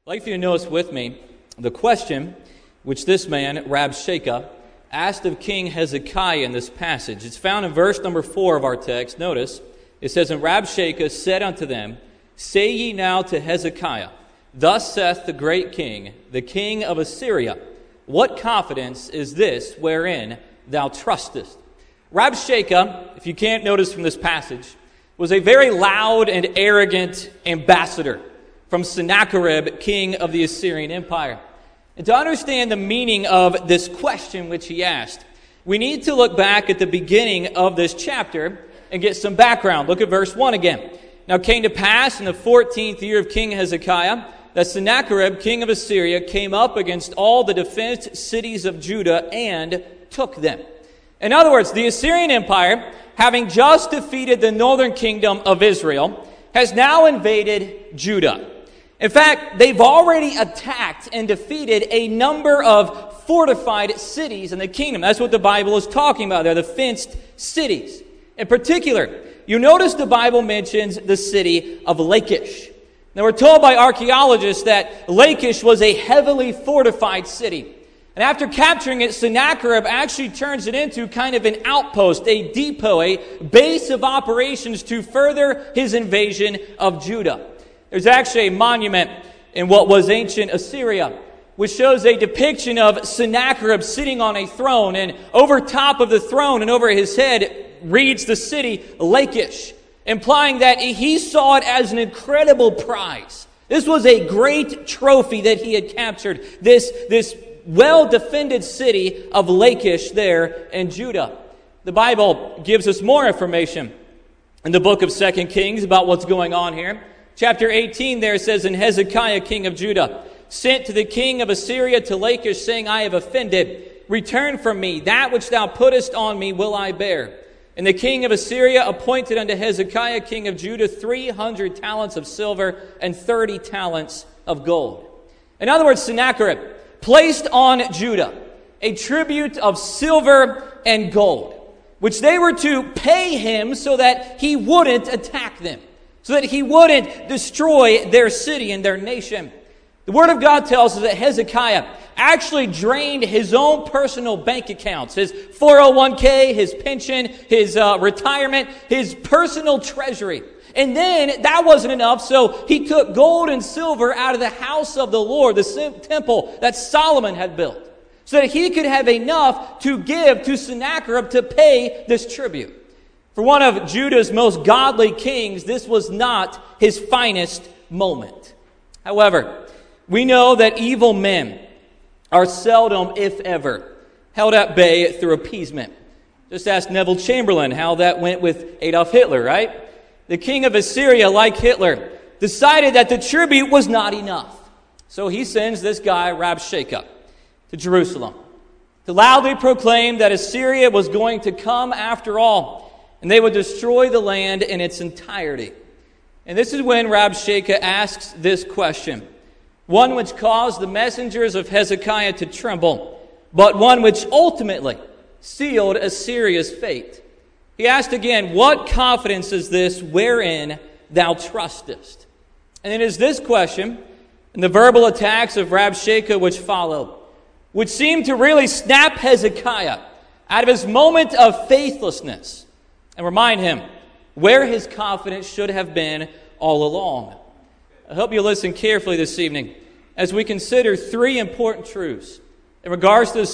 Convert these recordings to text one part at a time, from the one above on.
I'd like for you to notice with me the question which this man, Rabshakeh, asked of King Hezekiah in this passage. It's found in verse number 4 of our text. Notice, it says, And Rabshakeh said unto them, Say ye now to Hezekiah, Thus saith the great king, the king of Assyria, What confidence is this wherein thou trustest? Rabshakeh, if you can't notice from this passage, was a very loud and arrogant ambassador from Sennacherib, king of the Assyrian Empire. And to understand the meaning of this question which he asked, we need to look back at the beginning of this chapter and get some background. Look at verse 1 again. Now it came to pass in the 14th year of King Hezekiah that Sennacherib, king of Assyria, came up against all the defenced cities of Judah and took them. In other words, the Assyrian Empire, having just defeated the northern kingdom of Israel, has now invaded Judah. In fact, they've already attacked and defeated a number of fortified cities in the kingdom. That's what the Bible is talking about there, the fenced cities. In particular, you notice the Bible mentions the city of Lachish. Now, we're told by archaeologists that Lachish was a heavily fortified city. And after capturing it, Sennacherib actually turns it into kind of an outpost, a depot, a base of operations to further his invasion of Judah. There's actually a monument in what was ancient Assyria, which shows a depiction of Sennacherib sitting on a throne, and over top of the throne and over his head reads the city Lachish, implying that he saw it as an incredible prize. This was a great trophy that he had captured, this well-defended city of Lachish there in Judah. The Bible gives us more information in the book of 2 Kings about what's going on here. Chapter 18 there says, And Hezekiah, king of Judah, sent to the king of Assyria to Lachish, saying, I have offended. Return from me. That which thou puttest on me will I bear. And the king of Assyria appointed unto Hezekiah, king of Judah, 300 talents of silver and 30 talents of gold. In other words, Sennacherib placed on Judah a tribute of silver and gold, which they were to pay him so that he wouldn't attack them, so that he wouldn't destroy their city and their nation. The Word of God tells us that Hezekiah actually drained his own personal bank accounts, his 401k, his pension, his retirement, his personal treasury. And then that wasn't enough, so he took gold and silver out of the house of the Lord, the temple that Solomon had built, so that he could have enough to give to Sennacherib to pay this tribute. For one of Judah's most godly kings, this was not his finest moment. However, we know that evil men are seldom, if ever, held at bay through appeasement. Just ask Neville Chamberlain how that went with Adolf Hitler, right? The king of Assyria, like Hitler, decided that the tribute was not enough. So he sends this guy, Rabshakeh, to Jerusalem to loudly proclaim that Assyria was going to come after all, and they would destroy the land in its entirety. And this is when Rabshakeh asks this question, one which caused the messengers of Hezekiah to tremble, but one which ultimately sealed Assyria's fate. He asked again, What confidence is this wherein thou trustest? And it is this question and the verbal attacks of Rabshakeh which followed, which seemed to really snap Hezekiah out of his moment of faithlessness and remind him where his confidence should have been all along. I hope you listen carefully this evening as we consider three important truths in regards to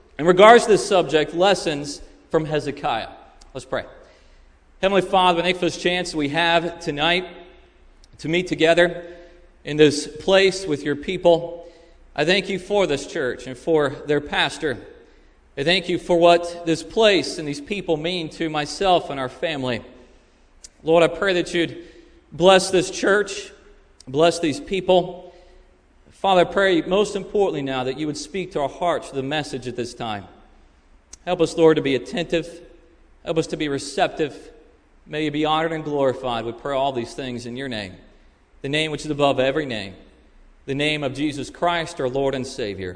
this subject, lessons from Hezekiah. Let's pray. Heavenly Father, thank you for this chance we have tonight to meet together in this place with your people. I thank you for this church and for their pastor. I thank you for what this place and these people mean to myself and our family. Lord, I pray that you'd bless this church, bless these people. Father, I pray most importantly now that you would speak to our hearts for the message at this time. Help us, Lord, to be attentive. Help us to be receptive. May you be honored and glorified. We pray all these things in your name, the name which is above every name, the name of Jesus Christ, our Lord and Savior.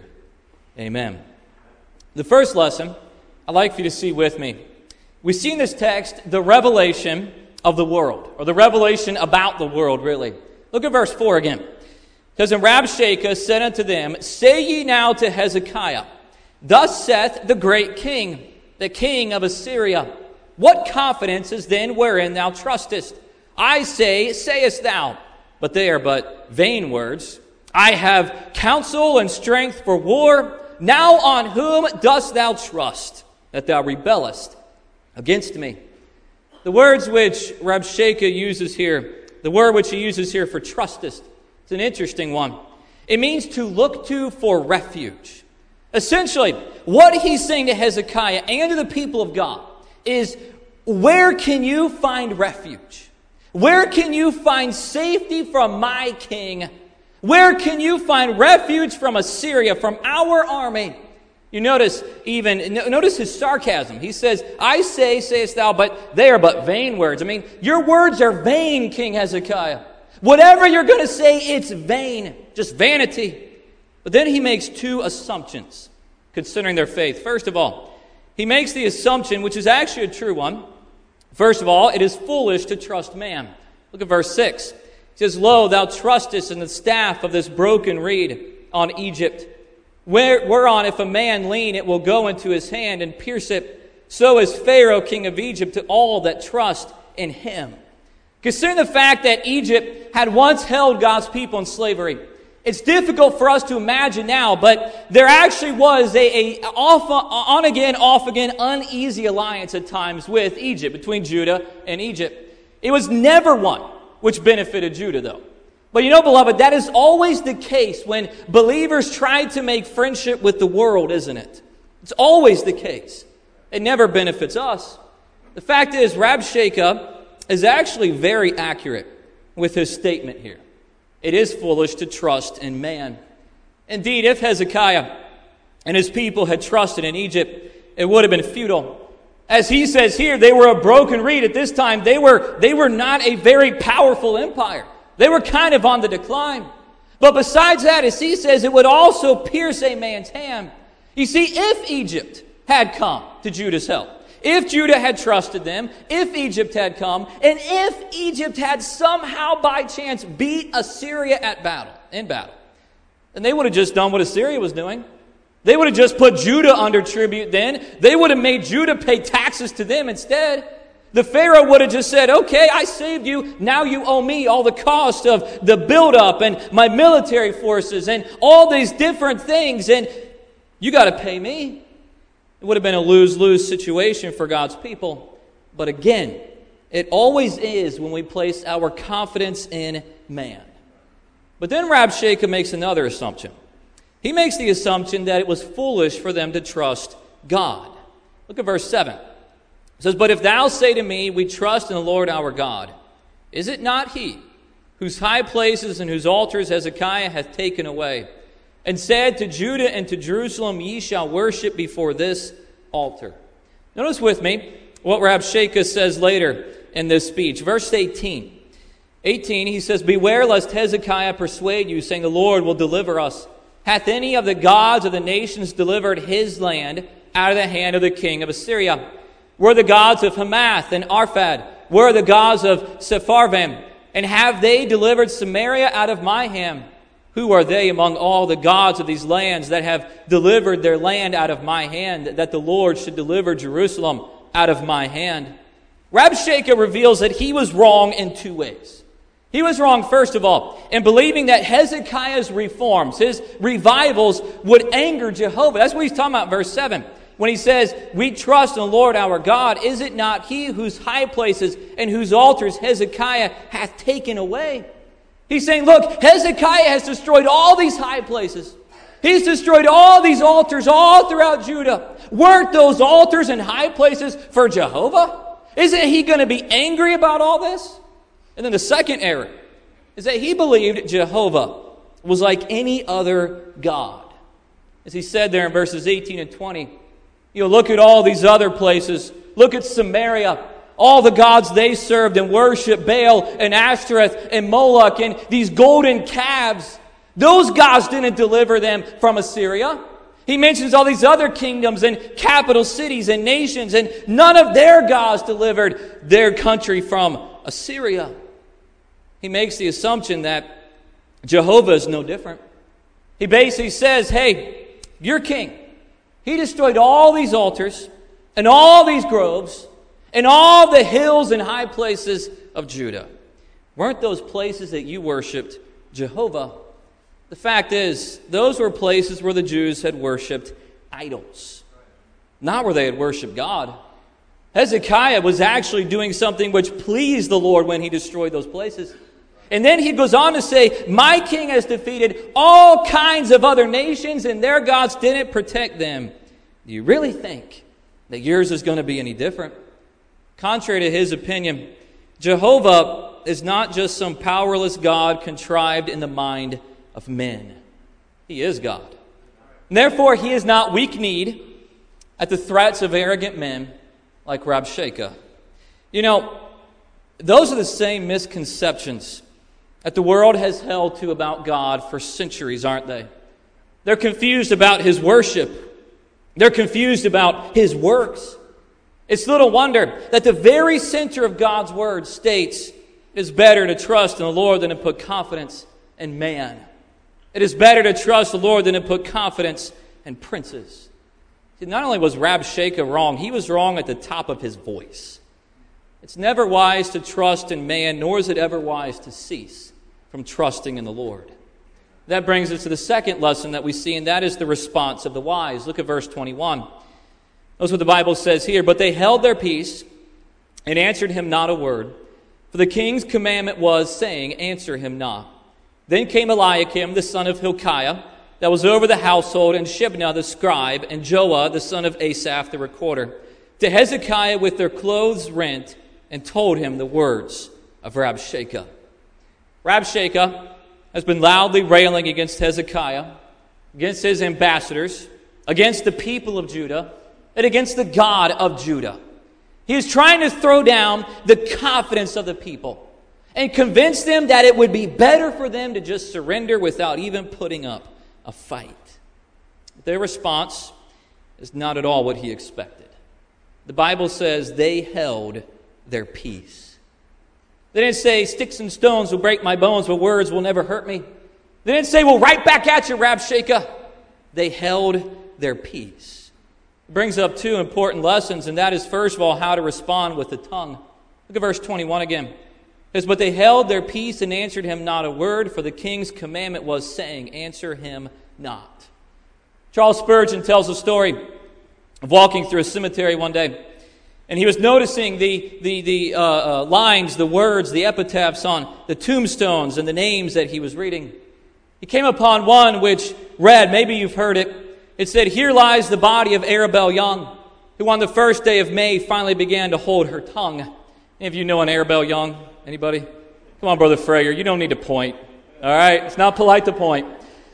Amen. The first lesson I'd like for you to see with me, we see in this text the revelation of the world, or the revelation about the world, really. Look at verse 4 again. says, And Rabshakeh said unto them, Say ye now to Hezekiah, Thus saith the great king, the king of Assyria, What confidence is then wherein thou trustest? I say, sayest thou, but they are but vain words. I have counsel and strength for war. Now on whom dost thou trust, that thou rebellest against me? The words which Rabshakeh uses here, the word which he uses here for trustest, it's an interesting one. It means to look to for refuge. Essentially, what he's saying to Hezekiah and to the people of God is, where can you find refuge? Where can you find safety from my king? Where can you find refuge from Assyria, from our army? You notice his sarcasm. He says, I say, sayest thou, but they are but vain words. I mean, your words are vain, King Hezekiah. Whatever you're going to say, it's vain, just vanity. But then he makes two assumptions considering their faith. First of all, he makes the assumption, which is actually a true one. First of all, it is foolish to trust man. Look at verse 6. He says, Lo, thou trustest in the staff of this broken reed on Egypt, whereon if a man lean, it will go into his hand and pierce it. So is Pharaoh, king of Egypt, to all that trust in him. Considering the fact that Egypt had once held God's people in slavery, it's difficult for us to imagine now, but there actually was a on-again, off-again, uneasy alliance at times with Egypt, between Judah and Egypt. It was never one which benefited Judah, though. But you know, beloved, that is always the case when believers try to make friendship with the world, isn't it? It's always the case. It never benefits us. The fact is, Rabshakeh is actually very accurate with his statement here. It is foolish to trust in man. Indeed, if Hezekiah and his people had trusted in Egypt, it would have been futile. As he says here, they were a broken reed at this time. They were not a very powerful empire. They were kind of on the decline. But besides that, as he says, it would also pierce a man's hand. You see, if Egypt had come to Judah's help, if Judah had trusted them, if Egypt had come, and if Egypt had somehow by chance beat Assyria in battle, then they would have just done what Assyria was doing. They would have just put Judah under tribute then. They would have made Judah pay taxes to them instead. The Pharaoh would have just said, okay, I saved you, now you owe me all the cost of the buildup and my military forces and all these different things, and you got to pay me. It would have been a lose-lose situation for God's people. But again, it always is when we place our confidence in man. But then Rabshakeh makes another assumption. He makes the assumption that it was foolish for them to trust God. Look at verse 7. It says, But if thou say to me, We trust in the Lord our God, is it not he whose high places and whose altars Hezekiah hath taken away, and said to Judah and to Jerusalem, Ye shall worship before this altar? Notice with me what Rabshakeh says later in this speech. Verse 18. He says, Beware lest Hezekiah persuade you, saying, The Lord will deliver us. Hath any of the gods of the nations delivered his land out of the hand of the king of Assyria? Were the gods of Hamath and Arphad? Were the gods of Sepharvaim? And have they delivered Samaria out of my hand? Who are they among all the gods of these lands that have delivered their land out of my hand, that the Lord should deliver Jerusalem out of my hand? Rabshakeh reveals that he was wrong in two ways. He was wrong, first of all, in believing that Hezekiah's reforms, his revivals, would anger Jehovah. That's what he's talking about in verse 7. When he says, We trust in the Lord our God, is it not he whose high places and whose altars Hezekiah hath taken away? He's saying, look, Hezekiah has destroyed all these high places. He's destroyed all these altars all throughout Judah. Weren't those altars and high places for Jehovah? Isn't he going to be angry about all this? And then the second error is that he believed Jehovah was like any other God. As he said there in verses 18 and 20, look at all these other places. Look at Samaria. All the gods they served and worshiped, Baal and Ashtoreth and Moloch and these golden calves. Those gods didn't deliver them from Assyria. He mentions all these other kingdoms and capital cities and nations, and none of their gods delivered their country from Assyria. He makes the assumption that Jehovah is no different. He basically says, hey, your king, he destroyed all these altars and all these groves and all the hills and high places of Judah. Weren't those places that you worshipped Jehovah? The fact is, those were places where the Jews had worshipped idols, not where they had worshipped God. Hezekiah was actually doing something which pleased the Lord when he destroyed those places. And then he goes on to say, my king has defeated all kinds of other nations, and their gods didn't protect them. Do you really think that yours is going to be any different? Contrary to his opinion, Jehovah is not just some powerless God contrived in the mind of men. He is God. And therefore, he is not weak-kneed at the threats of arrogant men like Rabshakeh. You know, those are the same misconceptions that the world has held to about God for centuries, aren't they? They're confused about his worship. They're confused about his works. It's little wonder that the very center of God's word states it is better to trust in the Lord than to put confidence in man. It is better to trust the Lord than to put confidence in princes. See, not only was Rabshakeh wrong, he was wrong at the top of his voice. It's never wise to trust in man, nor is it ever wise to cease from trusting in the Lord. That brings us to the second lesson that we see, and that is the response of the wise. Look at verse 21. Notice what the Bible says here. But they held their peace and answered him not a word. For the king's commandment was, saying, answer him not. Then came Eliakim, the son of Hilkiah, that was over the household, and Shebna the scribe, and Joah the son of Asaph the recorder, to Hezekiah with their clothes rent, and told him the words of Rabshakeh. Rabshakeh has been loudly railing against Hezekiah, against his ambassadors, against the people of Judah, and against the God of Judah. He is trying to throw down the confidence of the people and convince them that it would be better for them to just surrender without even putting up a fight. Their response is not at all what he expected. The Bible says they held their peace. They didn't say, sticks and stones will break my bones, but words will never hurt me. They didn't say, well, right back at you, Rabshakeh. They held their peace. It brings up two important lessons, and that is, first of all, how to respond with the tongue. Look at verse 21 again. It says, but they held their peace and answered him not a word, for the king's commandment was, saying, answer him not. Charles Spurgeon tells a story of walking through a cemetery one day, and he was noticing the lines, the words, the epitaphs on the tombstones and the names that he was reading. He came upon one which read, maybe you've heard it, it said, here lies the body of Arabelle Young, who on the first day of May finally began to hold her tongue. Any of you know an Arabelle Young? Anybody? Come on, Brother Frayer, you don't need to point. All right? It's not polite to point.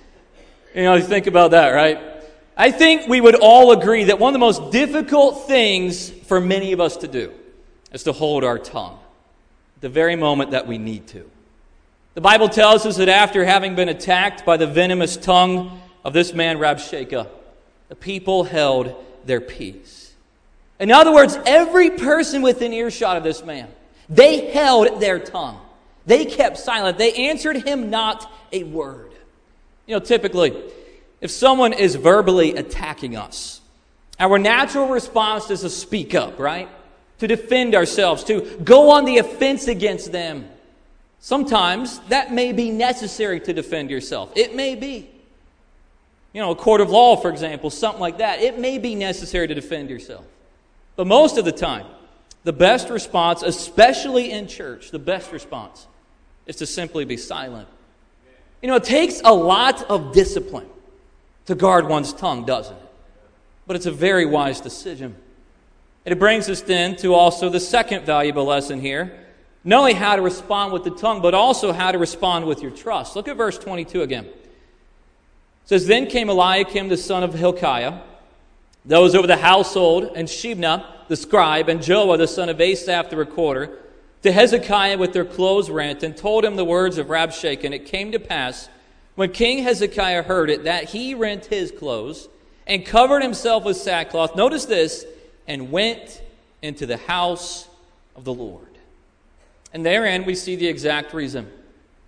You know, you think about that, right? I think we would all agree that one of the most difficult things for many of us to do is to hold our tongue at the very moment that we need to. The Bible tells us that after having been attacked by the venomous tongue of this man Rabshakeh, the people held their peace. In other words, every person within earshot of this man, they held their tongue. They kept silent. They answered him not a word. You know, typically, if someone is verbally attacking us, our natural response is to speak up, right? To defend ourselves, to go on the offense against them. Sometimes that may be necessary to defend yourself. It may be. You know, a court of law, for example, something like that. It may be necessary to defend yourself. But most of the time, the best response, especially in church, the best response is to simply be silent. You know, it takes a lot of discipline to guard one's tongue, doesn't it? But it's a very wise decision. And it brings us then to also the second valuable lesson here. Not only how to respond with the tongue, but also how to respond with your trust. Look at verse 22 again. It says, then came Eliakim, the son of Hilkiah, those over the household, and Shebna, the scribe, and Joah, the son of Asaph, the recorder, to Hezekiah with their clothes rent, and told him the words of Rabshakeh. And it came to pass, when King Hezekiah heard it, that he rent his clothes and covered himself with sackcloth. Notice this, and went into the house of the Lord. And therein we see the exact reason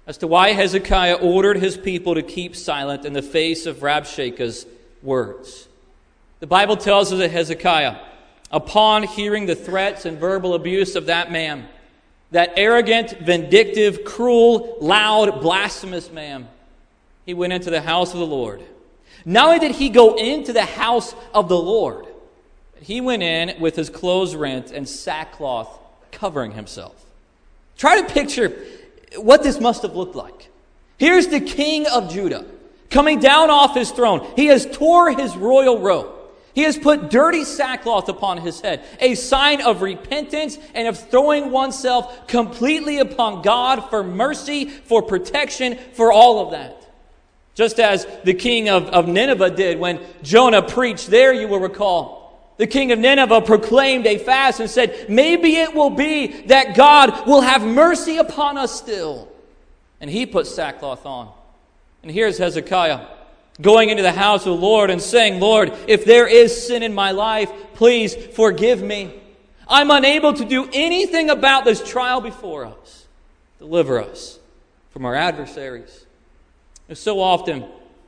as to why Hezekiah ordered his people to keep silent in the face of Rabshakeh's words. The Bible tells us that Hezekiah, upon hearing the threats and verbal abuse of that man, that arrogant, vindictive, cruel, loud, blasphemous man, he went into the house of the Lord. Not only did he go into the house of the Lord, but he went in with his clothes rent and sackcloth covering himself. Try to picture what this must have looked like. Here's the king of Judah coming down off his throne. He has tore his royal robe. He has put dirty sackcloth upon his head, a sign of repentance and of throwing oneself completely upon God for mercy, for protection, for all of that. Just as the king of Nineveh did when Jonah preached there, you will recall. The king of Nineveh proclaimed a fast and said, maybe it will be that God will have mercy upon us still. And he put sackcloth on. And here's Hezekiah going into the house of the Lord and saying, Lord, if there is sin in my life, please forgive me. I'm unable to do anything about this trial before us. Deliver us from our adversaries. And so often,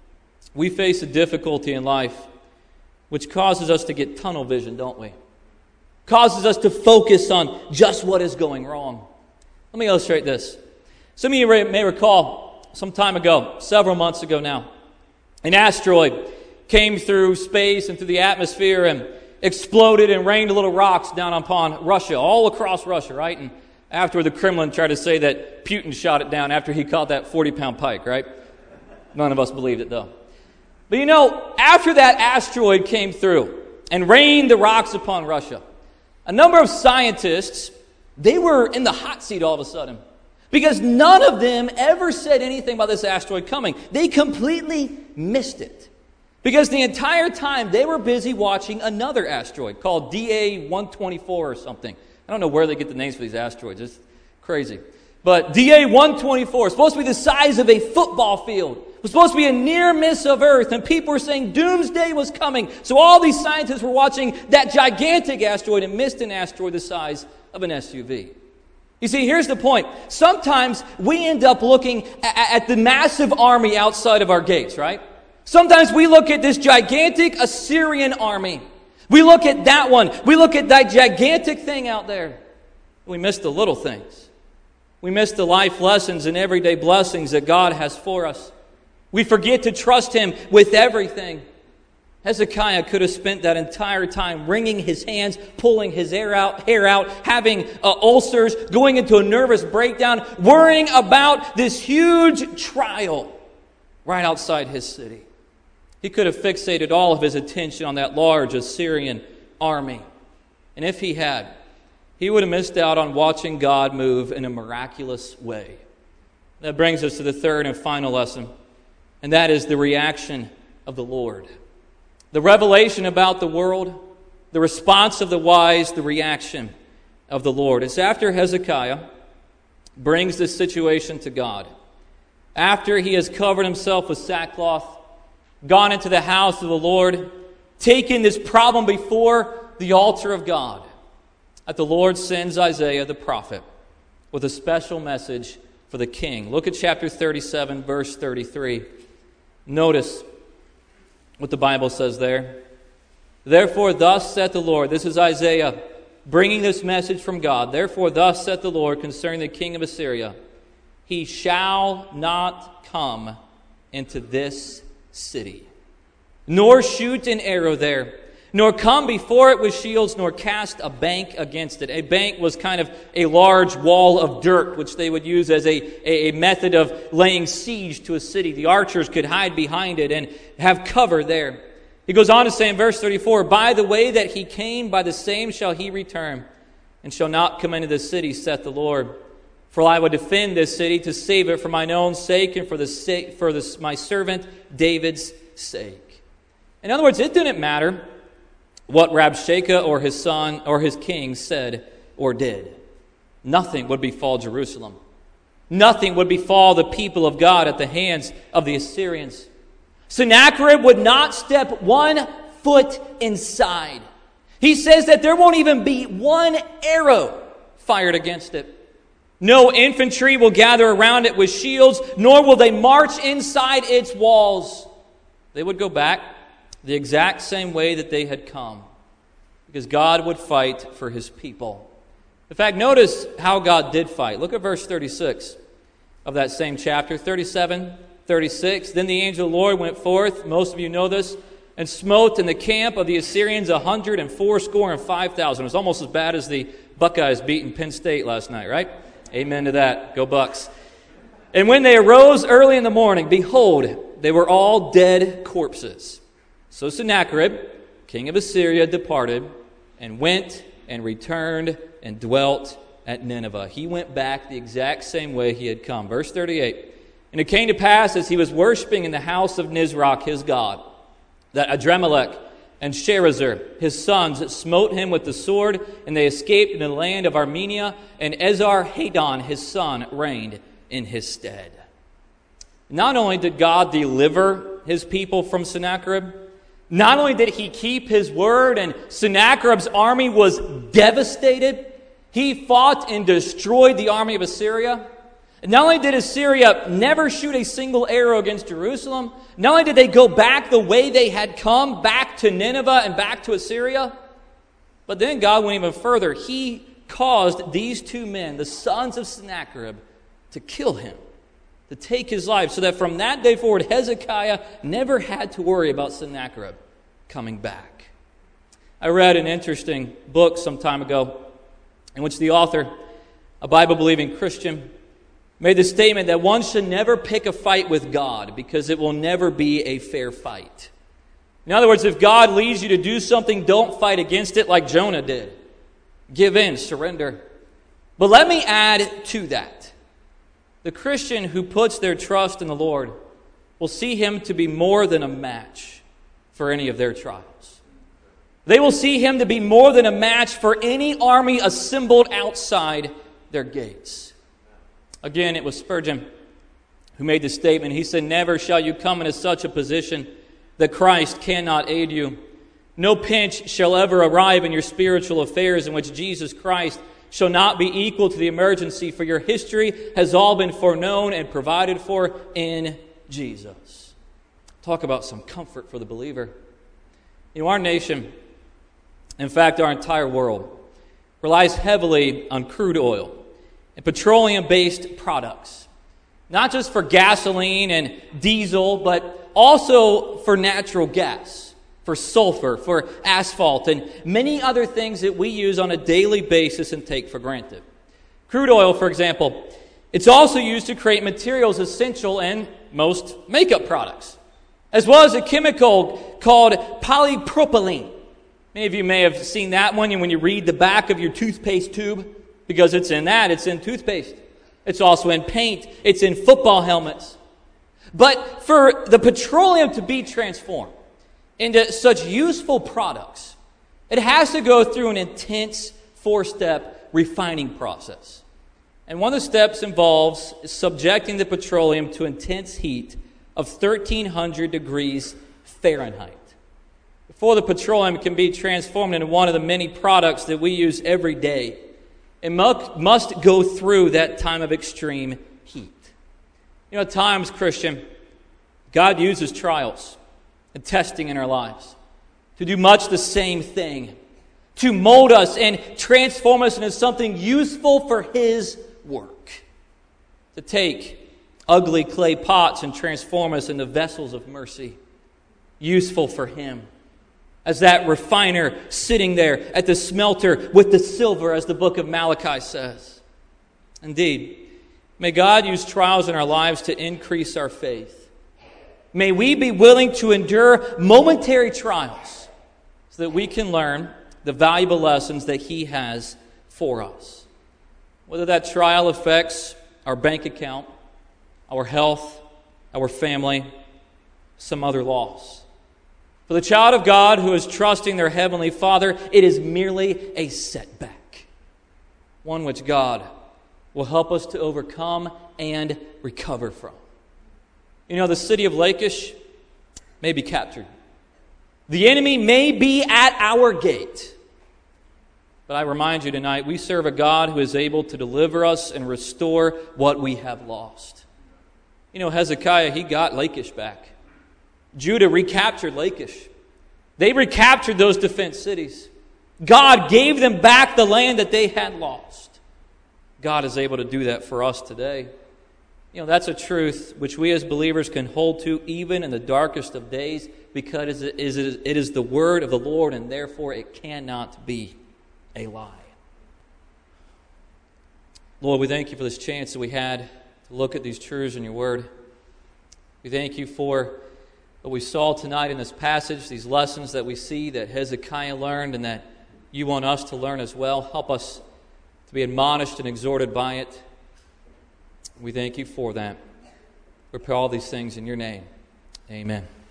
we face a difficulty in life which causes us to get tunnel vision, don't we? Causes us to focus on just what is going wrong. Let me illustrate this. Some of you may recall some time ago, several months ago now, an asteroid came through space and through the atmosphere and exploded and rained little rocks down upon Russia, all across Russia, right? And afterward, the Kremlin tried to say that Putin shot it down after he caught that 40-pound pike, right? None of us believed it, though. But you know, after that asteroid came through and rained the rocks upon Russia, a number of scientists, they were in the hot seat all of a sudden. Because none of them ever said anything about this asteroid coming. They completely missed it. Because the entire time they were busy watching another asteroid called DA-124 or something. I don't know where they get the names for these asteroids. It's crazy. But DA-124 is supposed to be the size of a football field. It was supposed to be a near miss of Earth, and people were saying doomsday was coming. So all these scientists were watching that gigantic asteroid and missed an asteroid the size of an SUV. You see, here's the point. Sometimes we end up looking at the massive army outside of our gates, right? Sometimes we look at this gigantic Assyrian army. We look at that one. We look at that gigantic thing out there. We miss the little things. We miss the life lessons and everyday blessings that God has for us. We forget to trust Him with everything. Hezekiah could have spent that entire time wringing his hands, pulling his hair out, having ulcers, going into a nervous breakdown, worrying about this huge trial right outside his city. He could have fixated all of his attention on that large Assyrian army. And if he had, he would have missed out on watching God move in a miraculous way. That brings us to the third and final lesson, and that is the reaction of the Lord. The revelation about the world, the response of the wise, the reaction of the Lord. It's after Hezekiah brings this situation to God. After he has covered himself with sackcloth, gone into the house of the Lord, taken this problem before the altar of God, that the Lord sends Isaiah the prophet with a special message for the king. Look at chapter 37, verse 33. Notice what the Bible says there. Therefore, thus saith the Lord. This is Isaiah bringing this message from God. Therefore, thus saith the Lord concerning the king of Assyria. He shall not come into this city, nor shoot an arrow there, nor come before it with shields, nor cast a bank against it. A bank was kind of a large wall of dirt, which they would use as a method of laying siege to a city. The archers could hide behind it and have cover there. He goes on to say in verse 34, by the way that he came, by the same shall he return, and shall not come into the city, saith the Lord. For I will defend this city to save it for mine own sake and for my servant David's sake. In other words, it didn't matter what Rabshakeh or his son or his king said or did. Nothing would befall Jerusalem. Nothing would befall the people of God at the hands of the Assyrians. Sennacherib would not step 1 foot inside. He says that there won't even be one arrow fired against it. No infantry will gather around it with shields, nor will they march inside its walls. They would go back the exact same way that they had come, because God would fight for his people. In fact, notice how God did fight. Look at verse 36 of that same chapter, 37, 36. Then the angel of the Lord went forth, most of you know this, and smote in the camp of the Assyrians 185,000. It was almost as bad as the Buckeyes beating Penn State last night, right? Amen to that. Go Bucks. And when they arose early in the morning, behold, they were all dead corpses. So Sennacherib, king of Assyria, departed and went and returned and dwelt at Nineveh. He went back the exact same way he had come. Verse 38. And it came to pass as he was worshiping in the house of Nisroch, his god, that Adremelech and Sharezer, his sons, smote him with the sword, and they escaped in the land of Armenia, and Esarhaddon, his son, reigned in his stead. Not only did God deliver his people from Sennacherib, not only did he keep his word, and Sennacherib's army was devastated, he fought and destroyed the army of Assyria. And not only did Assyria never shoot a single arrow against Jerusalem, not only did they go back the way they had come, back to Nineveh and back to Assyria, but then God went even further. He caused these two men, the sons of Sennacherib, to kill him, to take his life, so that from that day forward, Hezekiah never had to worry about Sennacherib coming back. I read an interesting book some time ago in which the author, a Bible-believing Christian, made the statement that one should never pick a fight with God because it will never be a fair fight. In other words, if God leads you to do something, don't fight against it like Jonah did. Give in, surrender. But let me add to that. The Christian who puts their trust in the Lord will see him to be more than a match for any of their trials. They will see him to be more than a match for any army assembled outside their gates. Again, it was Spurgeon who made the statement. He said, "Never shall you come into such a position that Christ cannot aid you. No pinch shall ever arrive in your spiritual affairs in which Jesus Christ shall not be equal to the emergency, for your history has all been foreknown and provided for in Jesus." Talk about some comfort for the believer. You know, our nation, in fact, our entire world, relies heavily on crude oil and petroleum-based products. Not just for gasoline and diesel, but also for natural gas, for sulfur, for asphalt, and many other things that we use on a daily basis and take for granted. Crude oil, for example, it's also used to create materials essential in most makeup products, as well as a chemical called polypropylene. Many of you may have seen that one when you read the back of your toothpaste tube, because it's in that. It's in toothpaste. It's also in paint. It's in football helmets. But for the petroleum to be transformed into such useful products, it has to go through an intense 4-step refining process. And one of the steps involves subjecting the petroleum to intense heat of 1,300 degrees Fahrenheit. Before the petroleum can be transformed into one of the many products that we use every day, it must go through that time of extreme heat. You know, at times, Christian, God uses trials and testing in our lives to do much the same thing, to mold us and transform us into something useful for His work, to take ugly clay pots and transform us into vessels of mercy, useful for Him. As that refiner sitting there at the smelter with the silver, as the book of Malachi says. Indeed, may God use trials in our lives to increase our faith. May we be willing to endure momentary trials so that we can learn the valuable lessons that He has for us. Whether that trial affects our bank account, our health, our family, some other loss. For the child of God who is trusting their Heavenly Father, it is merely a setback, one which God will help us to overcome and recover from. You know, the city of Lachish may be captured. The enemy may be at our gate. But I remind you tonight, we serve a God who is able to deliver us and restore what we have lost. You know, Hezekiah, he got Lachish back. Judah recaptured Lachish. They recaptured those defense cities. God gave them back the land that they had lost. God is able to do that for us today. You know, that's a truth which we as believers can hold to even in the darkest of days, because it is the word of the Lord, and therefore it cannot be a lie. Lord, we thank you for this chance that we had to look at these truths in your word. We thank you for what we saw tonight in this passage, these lessons that we see that Hezekiah learned and that you want us to learn as well. Help us to be admonished and exhorted by it. We thank you for that. We pray all these things in your name. Amen.